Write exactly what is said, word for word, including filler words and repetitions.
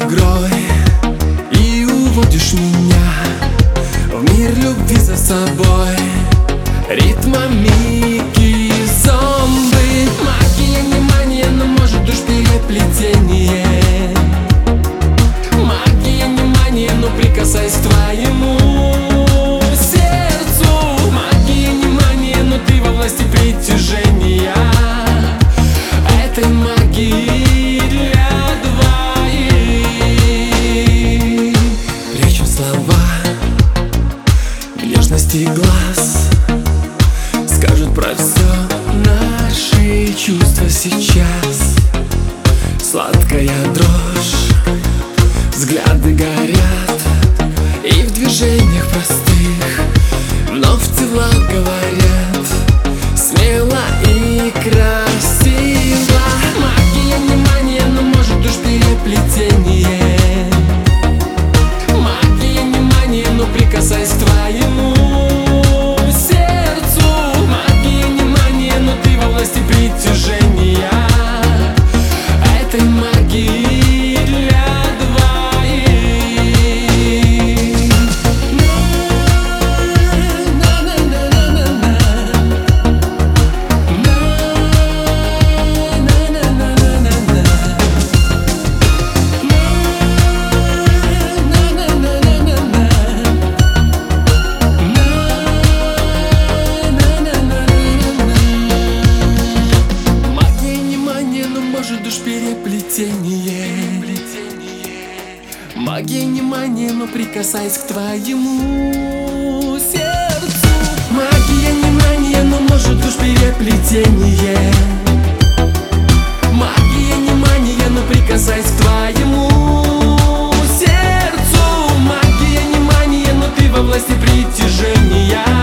игрой и уводишь меня в мир любви за собой. Ритмомики зомби. Магия внимания, но может уж переплетение. Магия внимания, но прикасаясь к твоему сердцу. Магия внимания, но ты во власти притяжения. Этой магии для двоих. Прячу слова в нежности глаз, скажут про все наши чувства сейчас. Сладкая дрожь, взгляды горят, и в движениях простых вновь тела говорят. Смело и красиво. Магия внимания, но может уж переплетение. Магия внимания, но прикасаясь к твоему сердцу. Магия внимания, но ты во власти притяжения. Этой магии для двоих. Может уж переплетение. Магия внимания, но прикасаясь к твоему сердцу. Магия внимания, но может уж переплетение. Магия внимания, но прикасаясь к твоему сердцу. Магия внимания, но ты во власти притяжения.